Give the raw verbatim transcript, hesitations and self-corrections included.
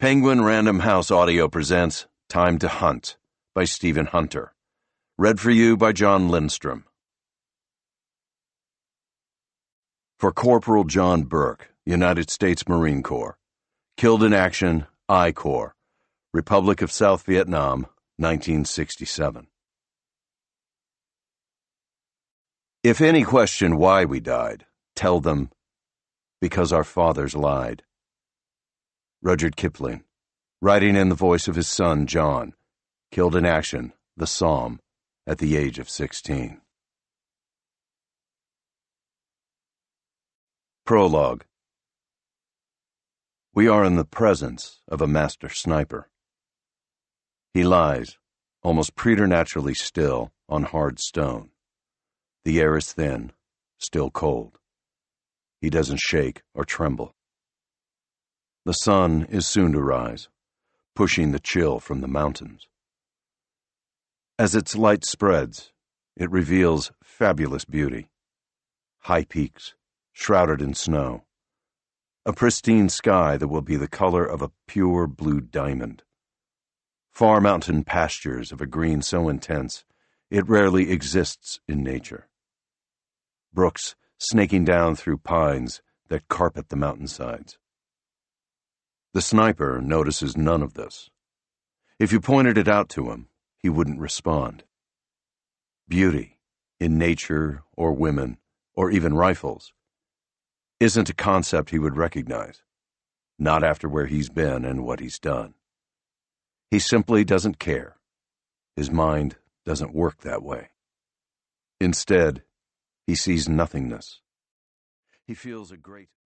Penguin Random House Audio presents Time to Hunt by Stephen Hunter. Read for you by John Lindstrom. For Corporal John Burke, United States Marine Corps. Killed in action, I Corps. Republic of South Vietnam, nineteen sixty-seven. If any question why we died, tell them, because our fathers lied. Rudyard Kipling, writing in the voice of his son, John, killed in action, the Somme, at the age of sixteen. Prologue. We are in the presence of a master sniper. He lies, almost preternaturally still, on hard stone. The air is thin, still cold. He doesn't shake or tremble. The sun is soon to rise, pushing the chill from the mountains. As its light spreads, it reveals fabulous beauty. High peaks, shrouded in snow. A pristine sky that will be the color of a pure blue diamond. Far mountain pastures of a green so intense, it rarely exists in nature. Brooks snaking down through pines that carpet the mountainsides. The sniper notices none of this. If you pointed it out to him, he wouldn't respond. Beauty, in nature or women, or even rifles, isn't a concept he would recognize, not after where he's been and what he's done. He simply doesn't care. His mind doesn't work that way. Instead, he sees nothingness. He feels a great